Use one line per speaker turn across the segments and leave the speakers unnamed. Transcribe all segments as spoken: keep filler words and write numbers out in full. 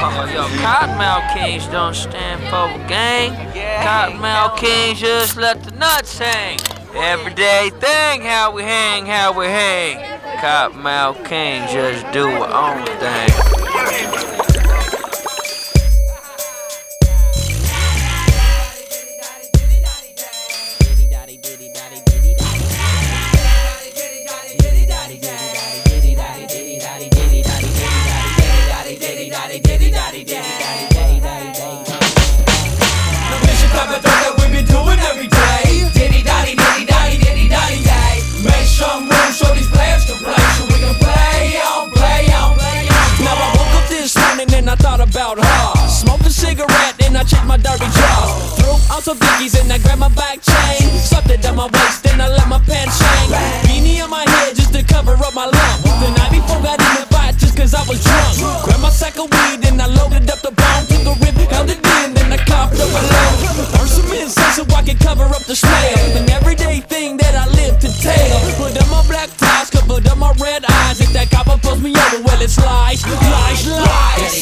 Yo, yo, Cottonmouth Kings don't stand for a gang. Cottonmouth Kings just let the nuts hang. Everyday thing, how we hang, how we hang. Cottonmouth Kings just do our own thing.
About her. Smoked a cigarette and I checked my dirty jaws. Threw on some Vickies and I grabbed my back chain. Sucked it down my waist and I let my pants hang. Beanie on my head just to cover up my lump. The night before got in a fight just cause I was drunk. Grabbed my sack of weed and I loaded up the bone. Took a rip, held it in, then I coughed up a load. Earned some incense so I could cover up the smell. An everyday thing that I live to tell. Put on my black ties, covered up my red eyes. If that copper pulls me over, well it's lies, lies, lies.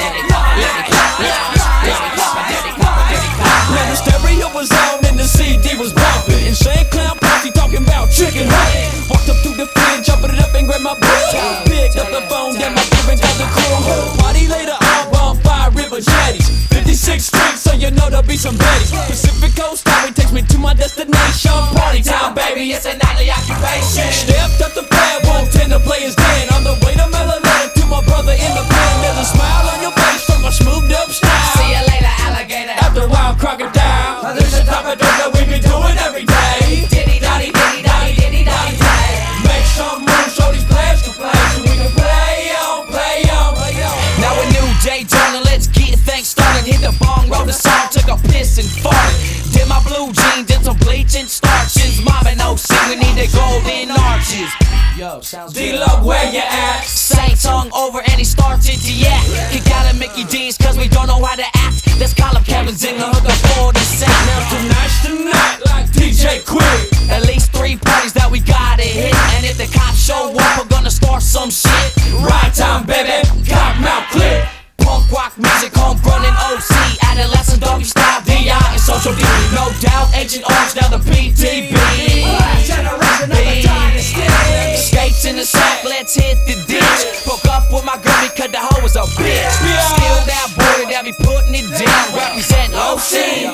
Now the stereo was on and the C D was bumping. Insane clown posse talking about chicken hunting. Walked up through the fridge, opened it up and grabbed my book. Picked up the phone, then my beer and got the crew. Party later on Bonfire River Jetties. fifty-sixth Street, so you know there'll be some baddies. Pacific Coast Highway takes me to my destination. Party time, baby, it's a nightly occupation. Stepped up the pad, won't tend to play his band. On the way to Melanie to my brother in the pen. There's a smile on your face from my smoothed up style. See you later, alligator. After a while, crocodile. Now this is the type of dope that we be doing every day. Diddy dotty, diddy dotty, diddy dotty day. Make some moves, show these players to play, so we can play on, play on, play on. Now a new day dawning, let's get things started. Hit the bong, wrote a song, took a piss and farted. Did my blue jeans, did some bleaching starches. Mobbing O C, we need the golden arches. Yo, sounds good. D-Lug, where you at? Saints hung over and he started to yak. You gotta Mickey D's cause we don't know how to act. Let's call up Kevin's in the hook up for the set. Now tonight's tonight like D J Quick. At least three parties that we gotta hit. And if the cops show up, we're gonna start some shit. Right time, baby, Cottonmouth Click. Punk rock music, homegrown in O C. Adolescent doggy style, D I and social D. No doubt, Agent Orange, now the P T B. Generation of the dynasty. Skates in the sack, let's hit the ditch. Broke up with my girl because the hoe was a bitch. Still that boy that be putting it down. Represent O C,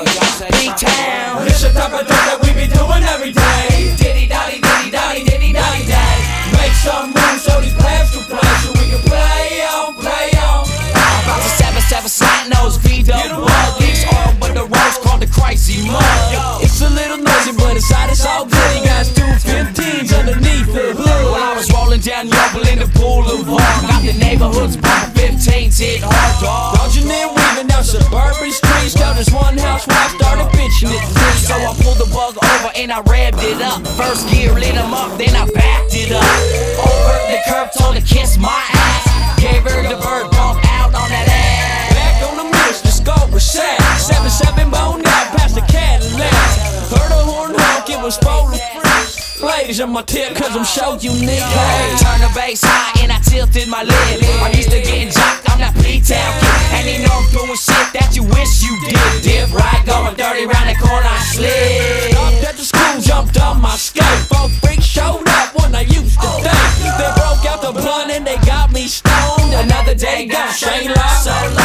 B-Town. This the type of dope that we be doing every day. Diddy dotty, diddy dotty, diddy dotty day. Make some moves so these players can play, so we can play on, play on. About to seven seven slant nose, feed up buggies. All but the rose called the crazy mug. It's a little noisy, but inside it's all good. He got two fifteens underneath the hood. When I was rolling down Yoble in the boulevard, got the neighborhoods bumping fifteens hit hard, dog. Dodging and weaving down suburban streets, till this one housewife started bitching it free. So I pulled the bug over and I revved it up. First gear lit him up, then I backed it up. Over the curb, told her kiss my ass. Gave her the bird bump out on that ass. Back on the miss, the skull was sad. seven seven bone out past the Cadillac. Heard a horn honk, it was full of free. Ladies on my tip, cause I'm so unique. Hey. Turn the bass high and I tilted my lid. I'm used to getting jocked, I'm that P-Town kid. And you know I'm doing shit that you wish you did. Dip right, going dirty round the corner, I slid. Stopped at the school, jumped on my skate. Four freaks showed up when I used to think. They broke out the blunt and they got me stoned. Another day gone straight like so